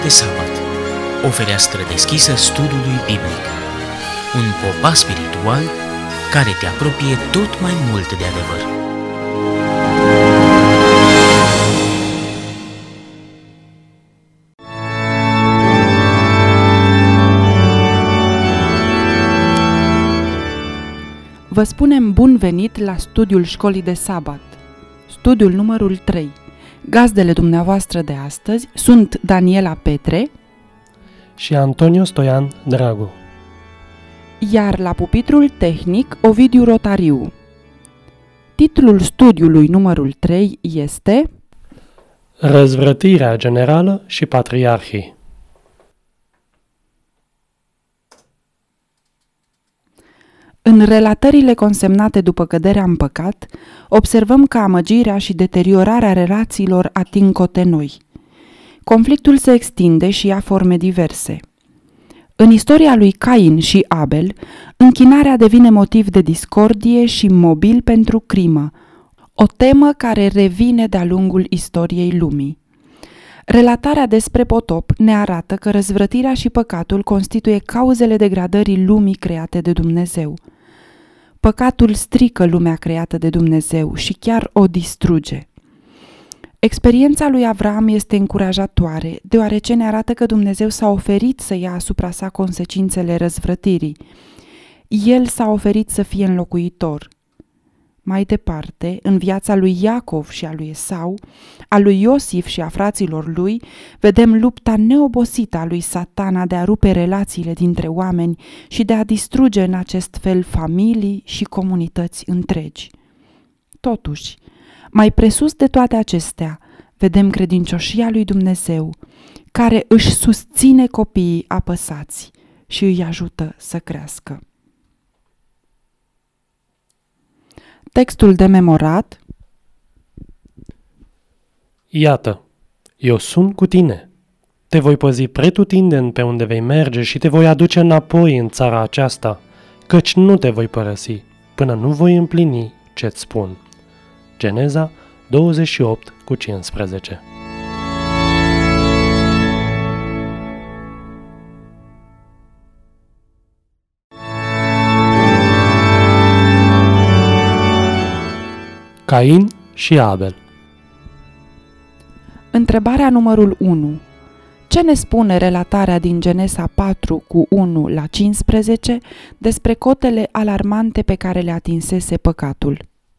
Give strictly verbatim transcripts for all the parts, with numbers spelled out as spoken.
de sabat, o fereastră deschisă studiului biblic, un popas spiritual care te apropie tot mai mult de adevăr. Vă spunem bun venit la studiul școlii de sabat, studiul numărul trei. Gazdele dumneavoastră de astăzi sunt Daniela Petre și Antonio Stoian Dragu, iar la pupitrul tehnic Ovidiu Rotariu. Titlul studiului numărul trei este Răzvrătirea generală și patriarhii. În relatările consemnate după căderea în păcat, observăm că amăgirea și deteriorarea relațiilor ating cote noi. Conflictul se extinde și ia forme diverse. În istoria lui Cain și Abel, închinarea devine motiv de discordie și mobil pentru crimă, o temă care revine de-a lungul istoriei lumii. Relatarea despre potop ne arată că răzvrătirea și păcatul constituie cauzele degradării lumii create de Dumnezeu. Păcatul strică lumea creată de Dumnezeu și chiar o distruge. Experiența lui Avram este încurajatoare, deoarece ne arată că Dumnezeu s-a oferit să ia asupra sa consecințele răzvrătirii. El s-a oferit să fie înlocuitor. Mai departe, în viața lui Iacov și a lui Esau, a lui Iosif și a fraților lui, vedem lupta neobosită a lui Satana de a rupe relațiile dintre oameni și de a distruge în acest fel familii și comunități întregi. Totuși, mai presus de toate acestea, vedem credincioșia lui Dumnezeu, care își susține copiii apăsați și îi ajută să crească. Textul de memorat: Iată, eu sunt cu tine. Te voi păzi pretutindeni pe unde vei merge și te voi aduce înapoi în țara aceasta, căci nu te voi părăsi, până nu voi împlini ce-ți spun. Geneza douăzeci și opt cu cincisprezece. Cain și Abel. Întrebarea numărul unu. Ce ne spune relatarea din Genesa patru cu unu la cincisprezece despre cotele alarmante pe care le atinsese păcatul?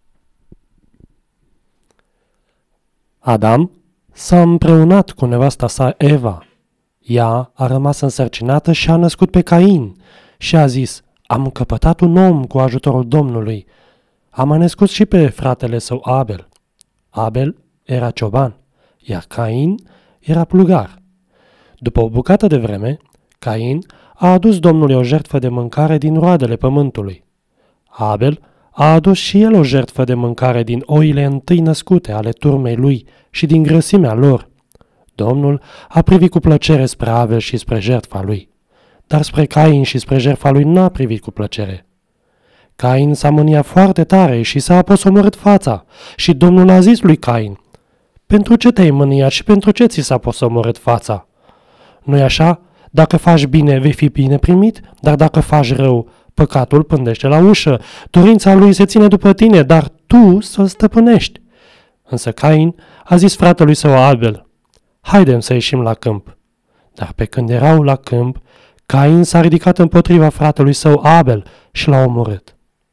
Adam s-a împreunat cu nevasta sa Eva. Ea a rămas însărcinată și a născut pe Cain și a zis: am căpătat un om cu ajutorul Domnului. A mai născut și pe fratele său Abel. Abel era cioban, iar Cain era plugar. După o bucată de vreme, Cain a adus Domnului o jertfă de mâncare din roadele pământului. Abel a adus și el o jertfă de mâncare din oile întâi născute ale turmei lui și din grăsimea lor. Domnul a privit cu plăcere spre Abel și spre jertfa lui, dar spre Cain și spre jertfa lui n-a privit cu plăcere. Cain s-a mâniat foarte tare și s-a aposomorât fața și Domnul a zis lui Cain: pentru ce te-ai mâniat și pentru ce ți s-a aposomorât fața? Nu-i așa? Dacă faci bine, vei fi bine primit, dar dacă faci rău, păcatul pândește la ușă, dorința lui se ține după tine, dar tu să-l stăpânești. Însă Cain a zis fratelui său Abel: haidem să ieșim la câmp. Dar pe când erau la câmp, Cain s-a ridicat împotriva fratelui său Abel și l-a omorât.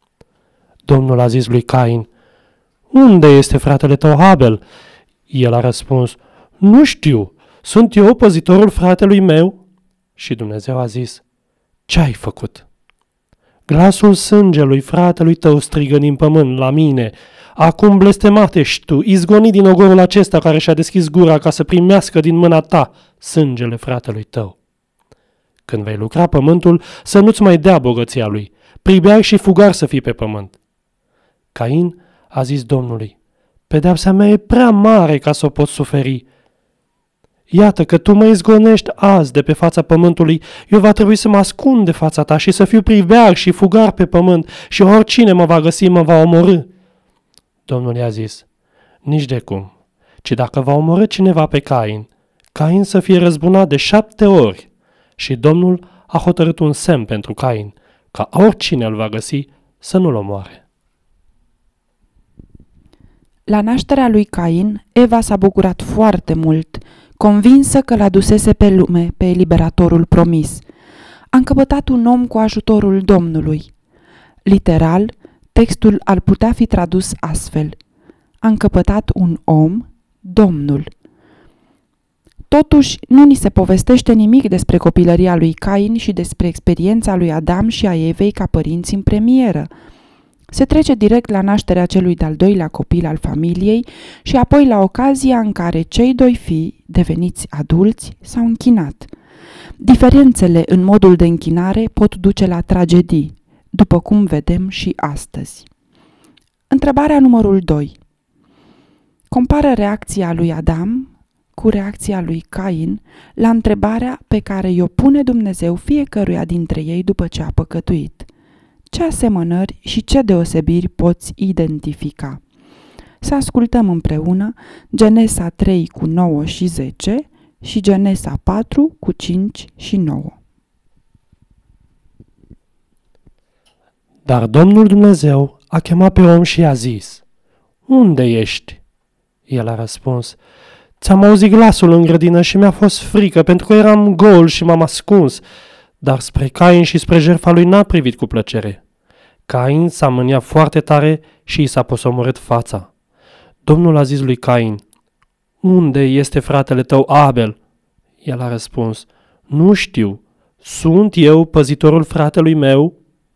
Domnul a zis lui Cain: unde este fratele tău Abel? El a răspuns: nu știu, sunt eu păzitorul fratelui meu? Și Dumnezeu a zis: ce ai făcut? Glasul sângelui fratelui tău strigă din pământ la mine. Acum blestemat ești tu, izgonit din ogorul acesta care și-a deschis gura ca să primească din mâna ta sângele fratelui tău. Când vei lucra pământul, să nu-ți mai dea bogăția lui, pribeag și fugar să fii pe pământ. Cain a zis Domnului: pedeapsa mea e prea mare ca să o pot suferi. Iată că tu mă izgonești azi de pe fața pământului, eu va trebui să mă ascund de fața ta și să fiu pribeag și fugar pe pământ și oricine mă va găsi mă va omorî. Domnul i-a zis: nici de cum, ci dacă va omorî cineva pe Cain, Cain să fie răzbunat de șapte ori. Și Domnul a hotărât un semn pentru Cain, ca oricine îl va găsi să nu-l omoare. La nașterea lui Cain, Eva s-a bucurat foarte mult, convinsă că l-adusese pe lume pe eliberatorul promis. A încăpătat un om cu ajutorul Domnului. Literal, textul ar putea fi tradus astfel: a încăpătat un om, Domnul. Totuși, nu ni se povestește nimic despre copilăria lui Cain și despre experiența lui Adam și a Evei ca părinți în premieră. Se trece direct la nașterea celui de-al doilea copil al familiei și apoi la ocazia în care cei doi fii, deveniți adulți, s-au închinat. Diferențele în modul de închinare pot duce la tragedii, după cum vedem și astăzi. Întrebarea numărul doi. Compară reacția lui Adam cu reacția lui Cain la întrebarea pe care i-o pune Dumnezeu fiecăruia dintre ei după ce a păcătuit. Ce asemănări și ce deosebiri poți identifica? Să ascultăm împreună Genesa trei cu nouă și zece și Genesa patru cu cinci și nouă. Dar Domnul Dumnezeu a chemat pe om și i-a zis: Unde ești? El a răspuns: Ți-am auzit glasul în grădină și mi-a fost frică pentru că eram gol și m-am ascuns. Dar spre Cain și spre jertfa lui n-a privit cu plăcere. Cain s-a mâniat foarte tare și i s-a posomorât fața. Domnul a zis lui Cain: Unde este fratele tău Abel? El a răspuns: Nu știu. Sunt eu păzitorul fratelui meu?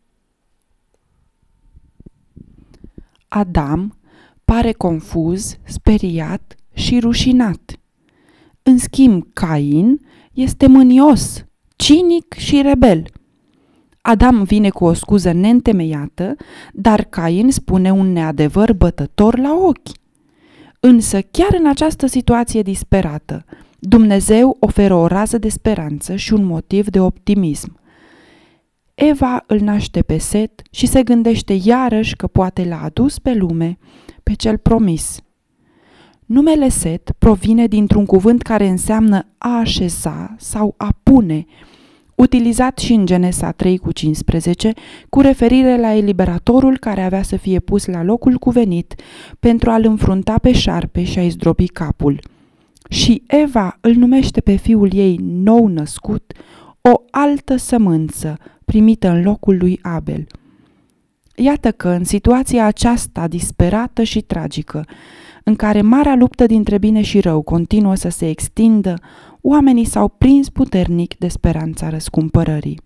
Adam pare confuz, speriat și rușinat. În schimb, Cain este mânios, cinic și rebel. Adam vine cu o scuză neîntemeiată, dar Cain spune un neadevăr bătător la ochi. Însă, chiar în această situație disperată, Dumnezeu oferă o rază de speranță și un motiv de optimism. Eva îl naște pe Set și se gândește iarăși că poate l-a adus pe lume pe cel promis. Numele Set provine dintr-un cuvânt care înseamnă a așeza sau a pune, utilizat și în Genesa trei cu cincisprezece, cu referire la eliberatorul care avea să fie pus la locul cuvenit pentru a-l înfrunta pe șarpe și a-i zdrobi capul. Și Eva îl numește pe fiul ei nou născut o altă sămânță primită în locul lui Abel. Iată că în situația aceasta disperată și tragică, în care marea luptă dintre bine și rău continuă să se extindă, oamenii s-au prins puternic de speranța răscumpărării.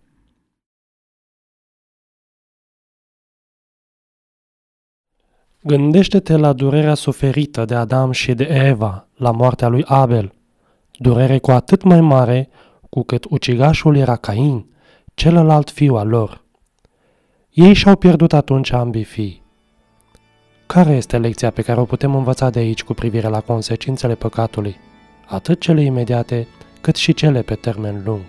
Gândește-te la durerea suferită de Adam și de Eva la moartea lui Abel, durere cu atât mai mare cu cât ucigașul era Cain, celălalt fiu al lor. Ei și-au pierdut atunci ambii fii. Care este lecția pe care o putem învăța de aici cu privire la consecințele păcatului, atât cele imediate, cât și cele pe termen lung?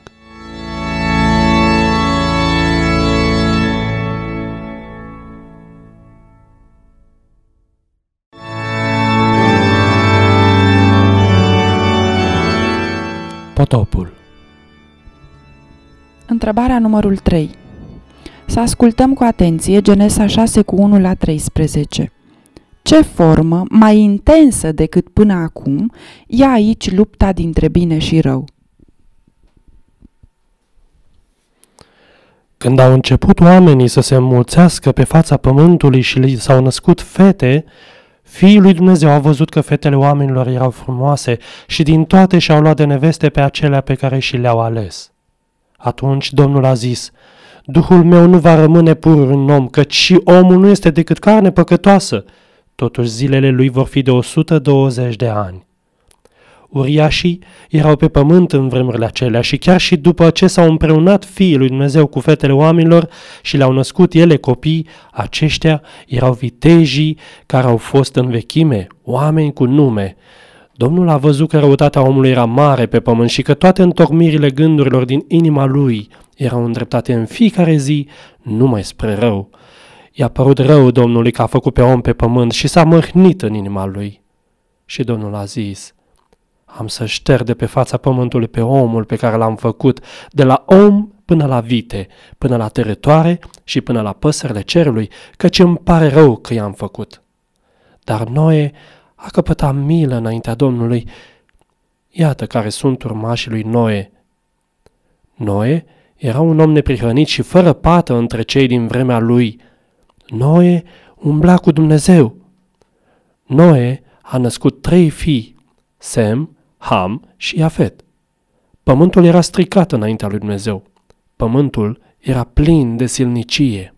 Potopul. Întrebarea numărul trei. Să ascultăm cu atenție Genesa șase cu unu la treisprezece. Ce formă mai intensă decât până acum ia aici lupta dintre bine și rău? Când au început oamenii să se înmulțească pe fața pământului și li s-au născut fete, fiii lui Dumnezeu au văzut că fetele oamenilor erau frumoase și din toate și-au luat de neveste pe acelea pe care și le-au ales. Atunci Domnul a zis: Duhul meu nu va rămâne pur în om, căci și omul nu este decât carne păcătoasă. Totuși zilele lui vor fi de o sută douăzeci de ani. Uriașii erau pe pământ în vremurile acelea și chiar și după ce s-au împreunat fiii lui Dumnezeu cu fetele oamenilor și le-au născut ele copii, aceștia erau vitejii care au fost în vechime, oameni cu nume. Domnul a văzut că răutatea omului era mare pe pământ și că toate întocmirile gândurilor din inima lui erau îndreptate în fiecare zi numai spre rău. I-a părut rău Domnului că a făcut pe om pe pământ și s-a mâhnit în inima lui. Și Domnul a zis: Am să șterg de pe fața pământului pe omul pe care l-am făcut, de la om până la vite, până la tărătoare și până la păsările cerului, căci îmi pare rău că i-am făcut. Dar Noe a căpătat milă înaintea Domnului. Iată care sunt urmașii lui Noe. Noe era un om neprihănit și fără pată între cei din vremea lui. Noe umbla cu Dumnezeu. Noe a născut trei fii, Sem, Ham și Iafet. Pământul era stricat înaintea lui Dumnezeu. Pământul era plin de silnicie.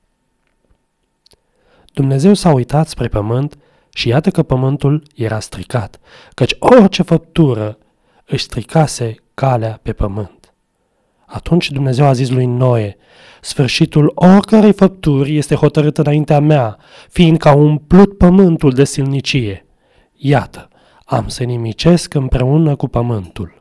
Dumnezeu s-a uitat spre pământ și iată că pământul era stricat, căci orice făptură își stricase calea pe pământ. Atunci Dumnezeu a zis lui Noe: sfârșitul oricărei făpturi este hotărât înaintea mea, fiindcă a umplut pământul de silnicie. Iată, am să nimicesc împreună cu pământul.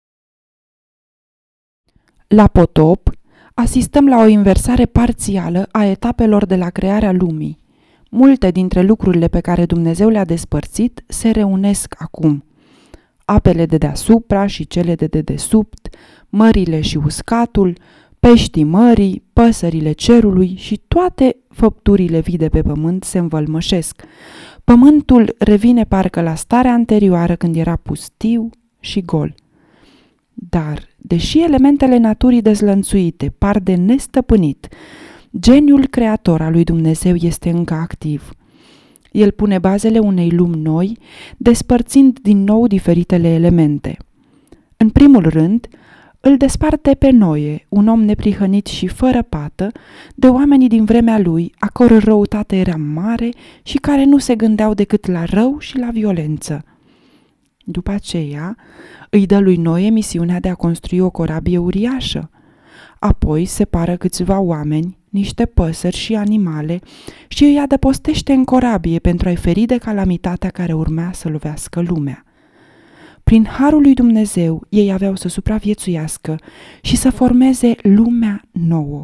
La potop, asistăm la o inversare parțială a etapelor de la crearea lumii. Multe dintre lucrurile pe care Dumnezeu le-a despărțit se reunesc acum. Apele de deasupra și cele de dedesubt, mările și uscatul, peștii mării, păsările cerului și toate făpturile vii de pe pământ se învălmășesc. Pământul revine parcă la starea anterioară când era pustiu și gol. Dar, deși elementele naturii dezlănțuite par de nestăpânit, geniul creator al lui Dumnezeu este încă activ. El pune bazele unei lumi noi, despărțind din nou diferitele elemente. În primul rând, îl desparte pe Noe, un om neprihănit și fără pată, de oamenii din vremea lui, a căror răutate era mare și care nu se gândeau decât la rău și la violență. După aceea, îi dă lui Noe misiunea de a construi o corabie uriașă. Apoi separă câțiva oameni, niște păsări și animale și îi adăpostește în corabie pentru a-i feri de calamitatea care urmea să lovească lumea. Prin harul lui Dumnezeu, ei aveau să supraviețuiască și să formeze lumea nouă.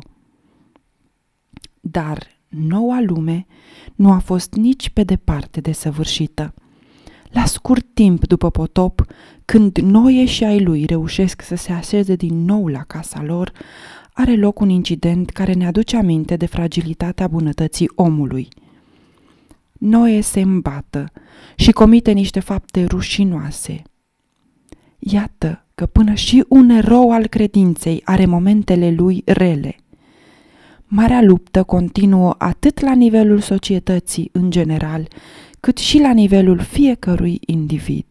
Dar noua lume nu a fost nici pe departe desăvârșită. La scurt timp după potop, când Noe și ai lui reușesc să se așeze din nou la casa lor, are loc un incident care ne aduce aminte de fragilitatea bunătății omului. Noe se îmbată și comite niște fapte rușinoase. Iată că până și un erou al credinței are momentele lui rele. Marea luptă continuă atât la nivelul societății în general, cât și la nivelul fiecărui individ.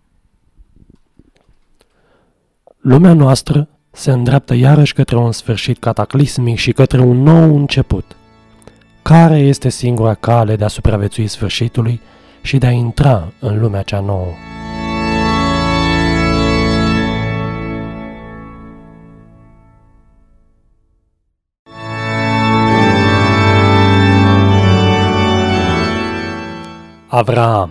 Lumea noastră se îndreaptă iarăși către un sfârșit cataclismic și către un nou început. Care este singura cale de a supraviețui sfârșitului și de a intra în lumea cea nouă? Avraam.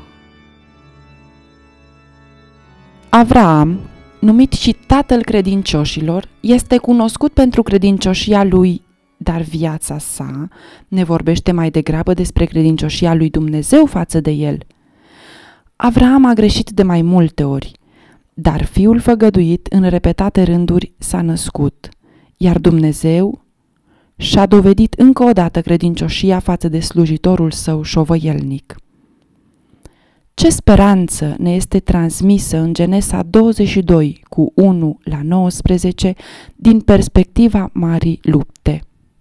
Avraam, numit și tatăl credincioșilor, este cunoscut pentru credincioșia lui, dar viața sa ne vorbește mai degrabă despre credincioșia lui Dumnezeu față de el. Avraam a greșit de mai multe ori, dar fiul făgăduit în repetate rânduri s-a născut, iar Dumnezeu și-a dovedit încă o dată credincioșia față de slujitorul său șovăielnic. Ce speranță ne este transmisă în Genesa douăzeci și doi cu unu la nouăsprezece din perspectiva marii lupte.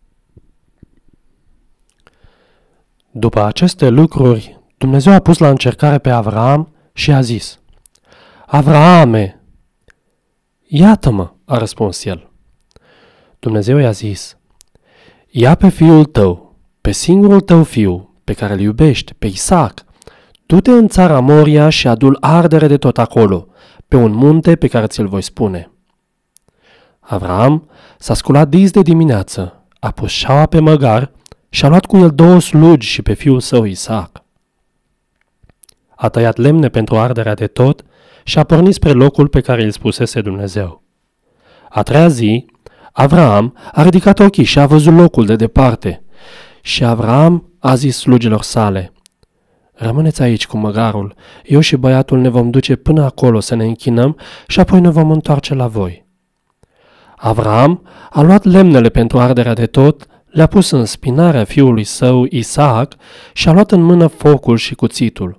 După aceste lucruri, Dumnezeu a pus la încercare pe Avraam și a zis: Avraame! Iată-mă, a răspuns el. Dumnezeu i-a zis: ia pe fiul tău, pe singurul tău fiu, pe care îl iubești, pe Isaac, du-te în țara Moria și adu-l ardere de tot acolo, pe un munte pe care ți-l voi spune. Avraam s-a sculat dis de dimineață, a pus șaua pe măgar și a luat cu el două slugi și pe fiul său Isaac. A tăiat lemne pentru arderea de tot și a pornit spre locul pe care îl spusese Dumnezeu. A treia zi, Avraam a ridicat ochii și a văzut locul de departe și Avraam a zis slugilor sale: rămâneți aici cu măgarul, eu și băiatul ne vom duce până acolo să ne închinăm și apoi ne vom întoarce la voi. Avram a luat lemnele pentru arderea de tot, le-a pus în spinarea fiului său Isaac și a luat în mână focul și cuțitul.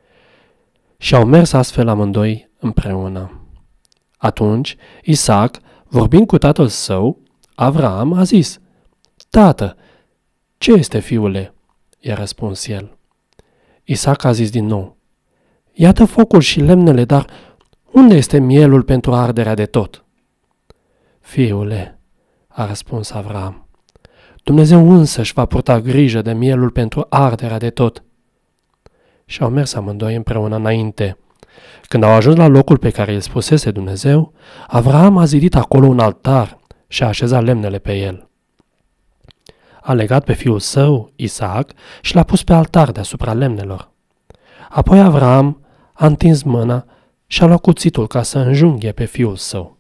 Și au mers astfel amândoi împreună. Atunci Isaac, vorbind cu tatăl său, Avram a zis: Tată, ce este, fiule? I-a răspuns el. Isaac a zis din nou: Iată focul și lemnele, dar unde este mielul pentru arderea de tot? Fiule, a răspuns Avram, Dumnezeu însăși va purta grijă de mielul pentru arderea de tot. Și au mers amândoi împreună înainte. Când au ajuns la locul pe care îl spusese Dumnezeu, Avram a zidit acolo un altar și a așezat lemnele pe el. A legat pe fiul său, Isaac, și l-a pus pe altar deasupra lemnelor. Apoi Avram a întins mâna și a luat cuțitul ca să înjunghe pe fiul său.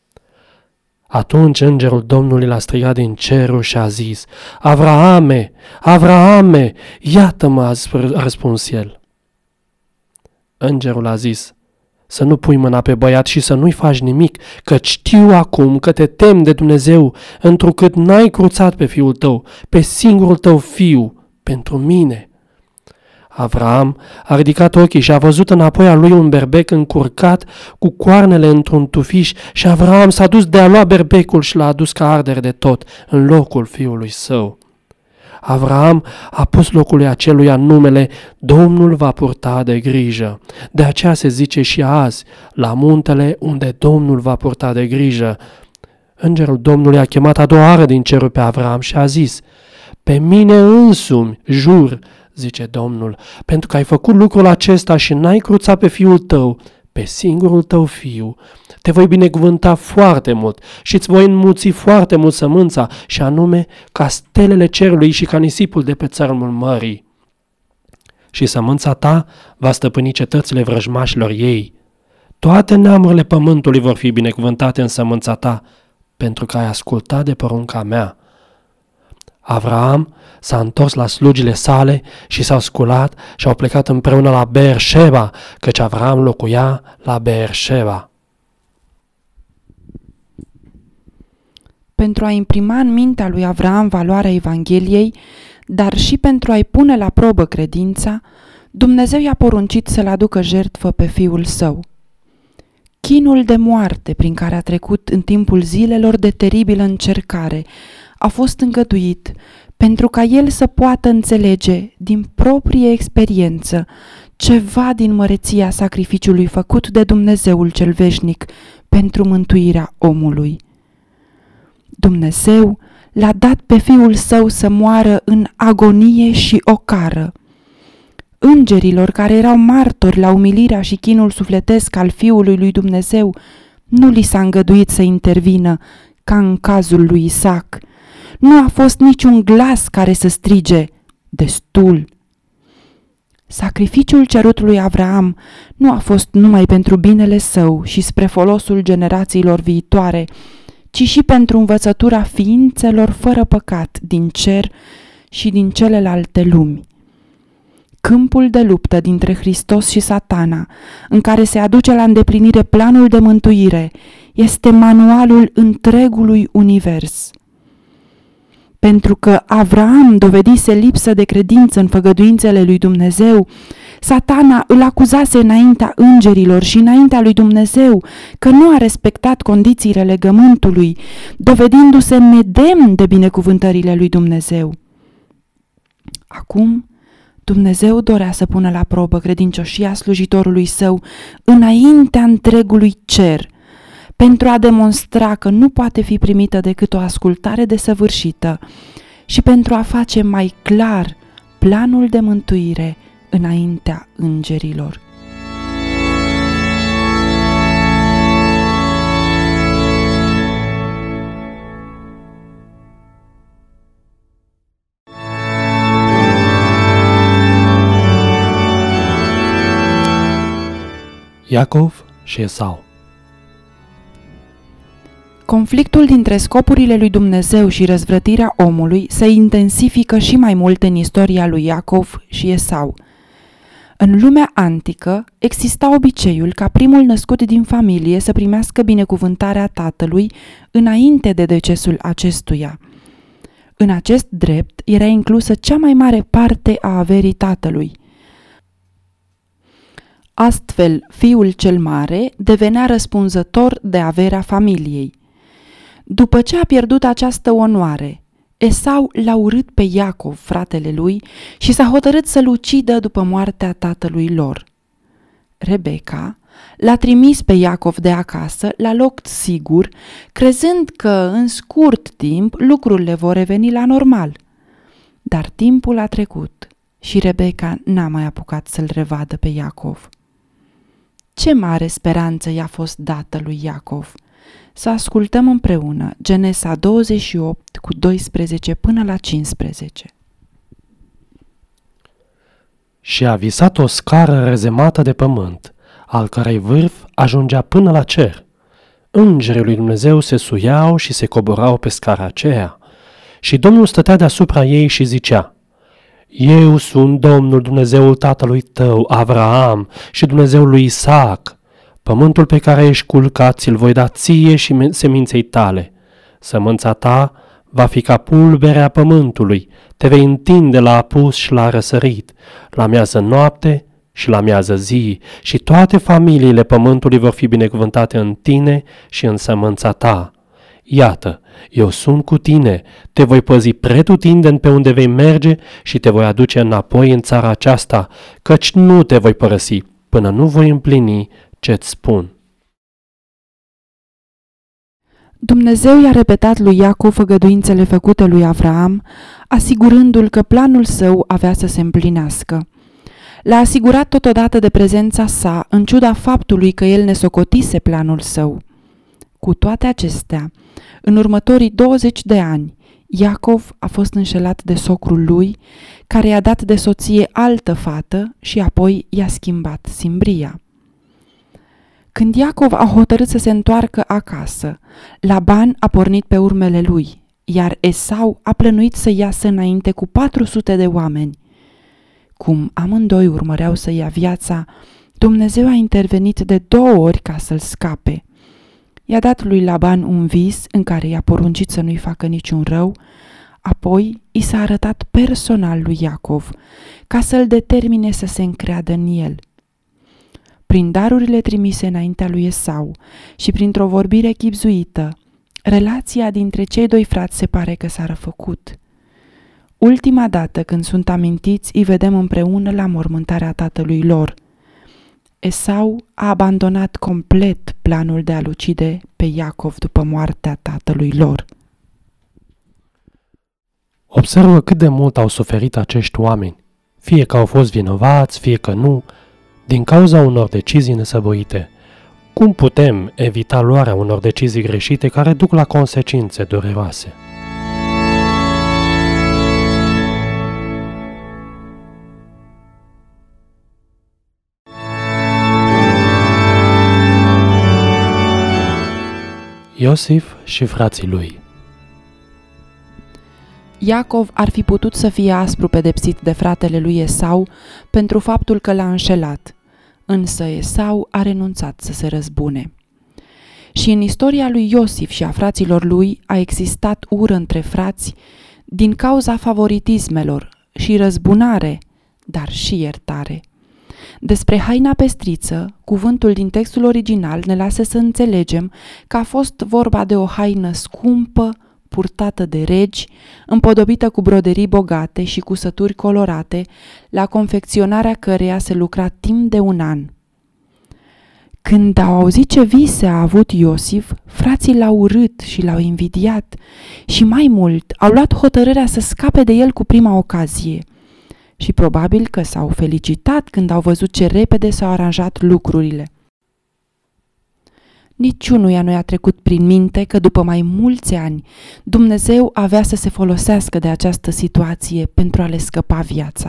Atunci îngerul Domnului l-a strigat din cerul și a zis: Avraame, Avraame, iată-mă, a răspuns el. Îngerul a zis: Să nu pui mâna pe băiat și să nu-i faci nimic, căci știu acum că te temi de Dumnezeu, întrucât n-ai cruțat pe fiul tău, pe singurul tău fiu, pentru mine. Avram a ridicat ochii și a văzut înapoi a lui un berbec încurcat cu coarnele într-un tufiș și Avram s-a dus de a lua berbecul și l-a adus ca ardere de tot în locul fiului său. Avram a pus locului aceluia numele Domnul va purta de grijă. De aceea se zice și azi, la muntele unde Domnul va purta de grijă. Îngerul Domnului a chemat a doua oară din cerul pe Avram și a zis: Pe mine însumi jur, zice Domnul, pentru că ai făcut lucrul acesta și n-ai cruțat pe fiul tău, pe singurul tău fiu, te voi binecuvânta foarte mult și îți voi înmulți foarte mult sămânța, și anume ca stelele cerului și ca nisipul de pe țărmul mării. Și sămânța ta va stăpâni cetățile vrăjmașilor ei. Toate neamurile pământului vor fi binecuvântate în sămânța ta, pentru că ai ascultat de porunca mea. Avram s-a întors la slugile sale și s-au sculat și au plecat împreună la Beersheba, căci Avram locuia la Beersheba. Pentru a imprima în mintea lui Avram valoarea Evangheliei, dar și pentru a-i pune la probă credința, Dumnezeu i-a poruncit să-l aducă jertfă pe fiul său. Chinul de moarte prin care a trecut în timpul zilelor de teribilă încercare a fost îngăduit pentru ca el să poată înțelege din proprie experiență ceva din măreția sacrificiului făcut de Dumnezeul cel veșnic pentru mântuirea omului. Dumnezeu l-a dat pe fiul său să moară în agonie și ocară. Îngerilor care erau martori la umilirea și chinul sufletesc al Fiului lui Dumnezeu, nu li s-a îngăduit să intervină, ca în cazul lui Isaac. Nu a fost niciun glas care să strige: destul! Sacrificiul cerut lui Avraam nu a fost numai pentru binele său și spre folosul generațiilor viitoare, ci și pentru învățătura ființelor fără păcat din cer și din celelalte lumi. Câmpul de luptă dintre Hristos și Satana, în care se aduce la îndeplinire planul de mântuire, este manualul întregului univers. Pentru că Avraam dovedise lipsă de credință în făgăduințele lui Dumnezeu, Satana îl acuzase înaintea îngerilor și înaintea lui Dumnezeu că nu a respectat condițiile legământului, dovedindu-se nedemn de binecuvântările lui Dumnezeu. Acum, Dumnezeu dorea să pună la probă credincioșia slujitorului său înaintea întregului cer, pentru a demonstra că nu poate fi primită decât o ascultare desăvârșită și pentru a face mai clar planul de mântuire înaintea îngerilor. Iacov și Esau. Conflictul dintre scopurile lui Dumnezeu și răzvrătirea omului se intensifică și mai mult în istoria lui Iacov și Esau. În lumea antică exista obiceiul ca primul născut din familie să primească binecuvântarea tatălui înainte de decesul acestuia. În acest drept era inclusă cea mai mare parte a averii tatălui. Astfel, fiul cel mare devenea răspunzător de averea familiei. După ce a pierdut această onoare, Esau l-a urât pe Iacov, fratele lui, și s-a hotărât să-l ucidă după moartea tatălui lor. Rebecca l-a trimis pe Iacov de acasă, la loc sigur, crezând că în scurt timp lucrurile vor reveni la normal. Dar timpul a trecut și Rebecca n-a mai apucat să-l revadă pe Iacov. Ce mare speranță i-a fost dată lui Iacov! Să ascultăm împreună Genesa douăzeci și opt cu doisprezece până la cincisprezece. Și a visat o scară rezemată de pământ, al cărei vârf ajungea până la cer. Îngerii lui Dumnezeu se suiau și se coborau pe scara aceea. Și Domnul stătea deasupra ei și zicea: Eu sunt Domnul Dumnezeul tatălui tău, Avraam, și Dumnezeul lui Isaac. Pământul pe care ești culcat ți-l voi da ție și seminței tale. Sămânța ta va fi ca pulberea pământului, te vei întinde la apus și la răsărit, la miază noapte și la miază zi, și toate familiile pământului vor fi binecuvântate în tine și în sămânța ta. Iată, eu sunt cu tine, te voi păzi pretutindeni pe unde vei merge și te voi aduce înapoi în țara aceasta, căci nu te voi părăsi până nu voi împlini ce-ți spun. Dumnezeu i-a repetat lui Iacov făgăduințele făcute lui Avraam, asigurându-l că planul său avea să se împlinească. L-a asigurat totodată de prezența sa, în ciuda faptului că el nesocotise planul său. Cu toate acestea, în următorii douăzeci de ani, Iacov a fost înșelat de socrul lui, care i-a dat de soție altă fată și apoi i-a schimbat simbria. Când Iacov a hotărât să se întoarcă acasă, Laban a pornit pe urmele lui, iar Esau a plănuit să iasă înainte cu patru sute de oameni. Cum amândoi urmăreau să ia viața, Dumnezeu a intervenit de două ori ca să-l scape. I-a dat lui Laban un vis în care i-a poruncit să nu-i facă niciun rău, apoi i s-a arătat personal lui Iacov, ca să-l determine să se încreadă în el. Prin darurile trimise înaintea lui Esau și printr-o vorbire chibzuită, relația dintre cei doi frați se pare că s-a răfăcut. Ultima dată când sunt amintiți, îi vedem împreună la mormântarea tatălui lor. Esau a abandonat complet planul de a-l ucide pe Iacov după moartea tatălui lor. Observă cât de mult au suferit acești oameni, fie că au fost vinovați, fie că nu, din cauza unor decizii nesăbuite. Cum putem evita luarea unor decizii greșite care duc la consecințe dureroase? Iosif și frații lui. Iacov ar fi putut să fie aspru pedepsit de fratele lui Esau pentru faptul că l-a înșelat, însă Esau a renunțat să se răzbune. Și în istoria lui Iosif și a fraților lui a existat ură între frați din cauza favoritismelor și răzbunare, dar și iertare. Despre haina pestriță, cuvântul din textul original ne lasă să înțelegem că a fost vorba de o haină scumpă, purtată de regi, împodobită cu broderii bogate și cu sături colorate, la confecționarea căreia se lucra timp de un an. Când au auzit ce vise a avut Iosif, frații l-au urât și l-au invidiat și mai mult au luat hotărârea să scape de el cu prima ocazie. Și probabil că s-au felicitat când au văzut ce repede s-au aranjat lucrurile. Niciunuia nu i-a trecut prin minte că după mai mulți ani Dumnezeu avea să se folosească de această situație pentru a le scăpa viața.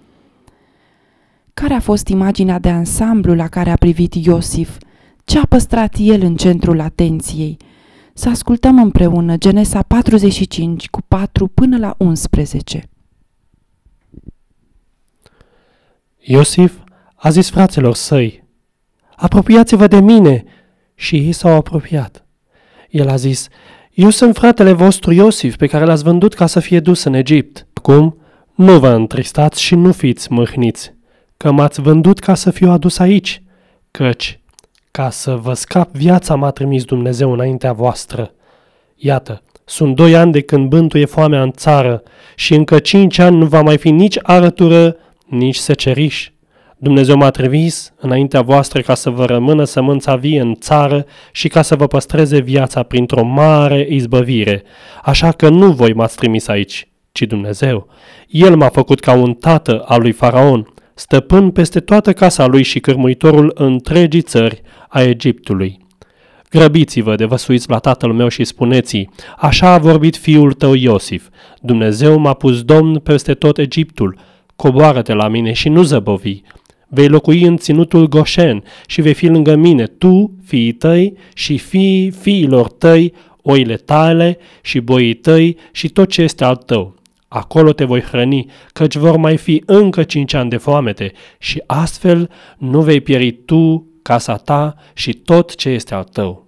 Care a fost imaginea de ansamblu la care a privit Iosif? Ce a păstrat el în centrul atenției? Să ascultăm împreună Genesa patruzeci și cinci cu patru până la unsprezece. Iosif a zis fraților săi: apropiați-vă de mine! Și ei s-au apropiat. El a zis: eu sunt fratele vostru Iosif, pe care l-ați vândut ca să fie dus în Egipt. Acum nu vă întristați și nu fiți mâhniți, că m-ați vândut ca să fiu adus aici, căci ca să vă scap viața m-a trimis Dumnezeu înaintea voastră. Iată, sunt doi ani de când bântuie foamea în țară și încă cinci ani nu va mai fi nici arătură, nici seceriș. Dumnezeu m-a trimis înaintea voastră ca să vă rămână sămânța vie în țară și ca să vă păstreze viața printr-o mare izbăvire. Așa că nu voi m-ați trimis aici, ci Dumnezeu. El m-a făcut ca un tată al lui Faraon, stăpân peste toată casa lui și cârmuitorul întregii țări a Egiptului. Grăbiți-vă de văsuiți la tatăl meu și spuneți-i: așa a vorbit fiul tău Iosif, Dumnezeu m-a pus domn peste tot Egiptul, coboară-te la mine și nu zăbovi. Vei locui în ținutul Goșen și vei fi lângă mine, tu, fiii tăi și fiii fiilor tăi, oile tale și boii tăi și tot ce este al tău. Acolo te voi hrăni, căci vor mai fi încă cinci ani de foamete și astfel nu vei pieri tu, casa ta și tot ce este al tău.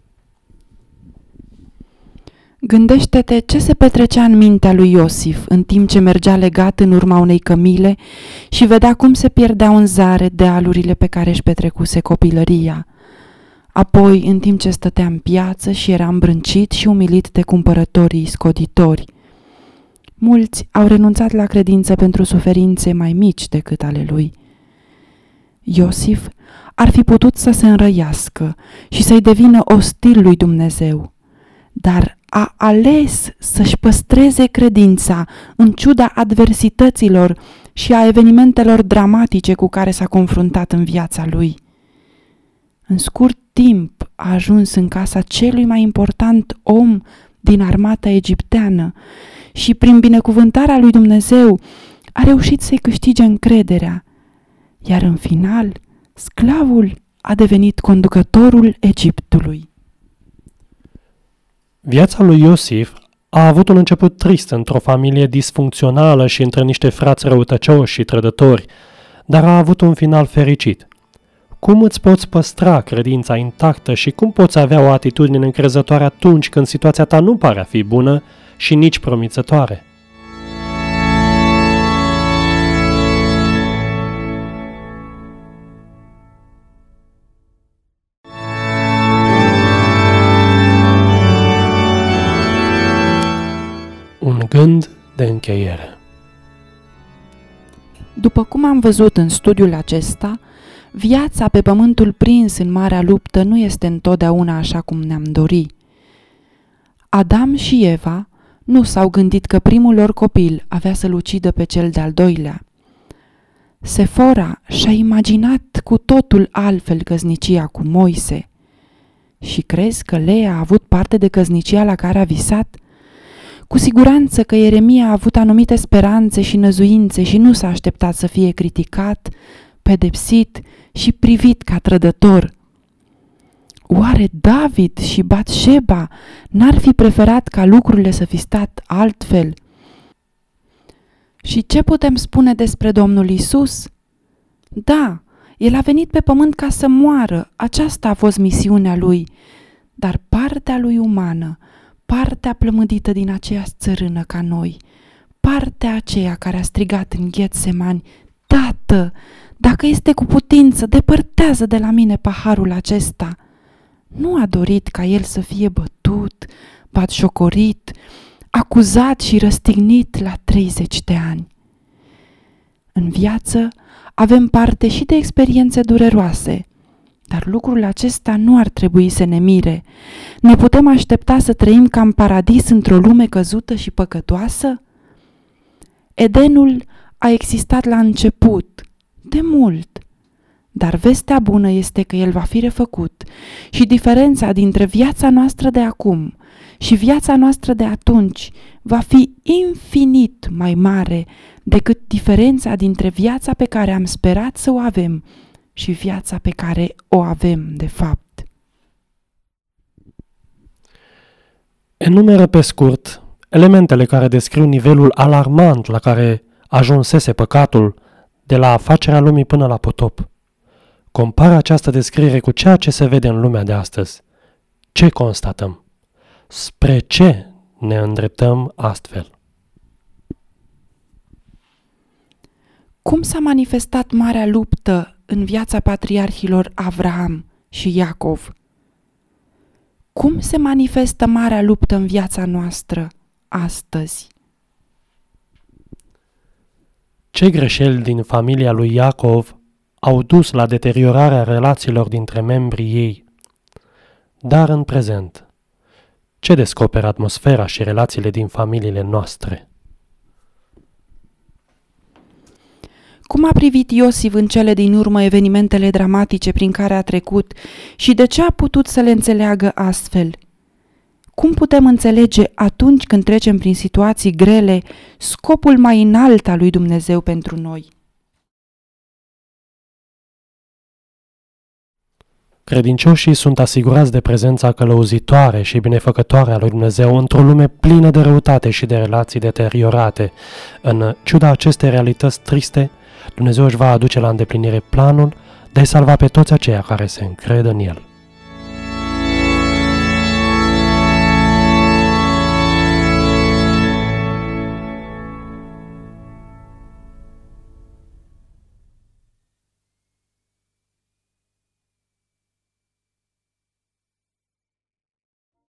Gândește-te ce se petrecea în mintea lui Iosif în timp ce mergea legat în urma unei cămile și vedea cum se pierdeau în zare dealurile pe care își petrecuse copilăria. Apoi, în timp ce stătea în piață și era îmbrâncit și umilit de cumpărătorii scoditori. Mulți au renunțat la credință pentru suferințe mai mici decât ale lui. Iosif ar fi putut să se înrăiască și să-i devină ostil lui Dumnezeu, dar a ales să-și păstreze credința în ciuda adversităților și a evenimentelor dramatice cu care s-a confruntat în viața lui. În scurt timp a ajuns în casa celui mai important om din armata egipteană și prin binecuvântarea lui Dumnezeu a reușit să-i câștige încrederea, iar în final sclavul a devenit conducătorul Egiptului. Viața lui Iosif a avut un început trist într-o familie disfuncțională și între niște frați răutăcioși și trădători, dar a avut un final fericit. Cum îți poți păstra credința intactă și cum poți avea o atitudine încrezătoare atunci când situația ta nu pare a fi bună și nici promițătoare? Un gând de încheiere. După cum am văzut în studiul acesta, viața pe pământul prins în marea luptă nu este întotdeauna așa cum ne-am dori. Adam și Eva nu s-au gândit că primul lor copil avea să-l ucidă pe cel de-al doilea. Sefora și-a imaginat cu totul altfel căsnicia cu Moise. Și crezi că Lea a avut parte de căsnicia la care a visat? Cu siguranță că Ieremia a avut anumite speranțe și năzuințe și nu s-a așteptat să fie criticat, pedepsit și privit ca trădător. Oare David și Batșeba n-ar fi preferat ca lucrurile să fi stat altfel? Și ce putem spune despre Domnul Isus? Da, El a venit pe pământ ca să moară, aceasta a fost misiunea Lui, dar partea Lui umană, partea plămădită din aceeași țărână ca noi, partea aceea care a strigat în Ghetsemani: Tată, dacă este cu putință, depărtează de la mine paharul acesta. Nu a dorit ca el să fie bătut, batjocorit, acuzat și răstignit la treizeci de ani. În viață avem parte și de experiențe dureroase, dar lucrul acesta nu ar trebui să ne mire. Ne putem aștepta să trăim ca în paradis într-o lume căzută și păcătoasă? Edenul a existat la început, de mult, dar vestea bună este că el va fi refăcut și diferența dintre viața noastră de acum și viața noastră de atunci va fi infinit mai mare decât diferența dintre viața pe care am sperat să o avem și viața pe care o avem de fapt. Enumeră pe scurt elementele care descriu nivelul alarmant la care ajunsese păcatul, de la facerea lumii până la potop. Compară această descriere cu ceea ce se vede în lumea de astăzi. Ce constatăm? Spre ce ne îndreptăm astfel? Cum s-a manifestat marea luptă în viața patriarhilor Avraam și Iacov? Cum se manifestă marea luptă în viața noastră astăzi? Ce greșeli din familia lui Iacov au dus la deteriorarea relațiilor dintre membrii ei? Dar în prezent, ce descoperă atmosfera și relațiile din familiile noastre? Cum a privit Iosif în cele din urmă evenimentele dramatice prin care a trecut și de ce a putut să le înțeleagă astfel? Cum putem înțelege atunci când trecem prin situații grele scopul mai înalt al lui Dumnezeu pentru noi? Credincioșii sunt asigurați de prezența călăuzitoare și binefăcătoare a lui Dumnezeu într-o lume plină de răutate și de relații deteriorate. În ciuda acestei realități triste, Dumnezeu își va aduce la îndeplinire planul de a salva pe toți aceia care se încred în El.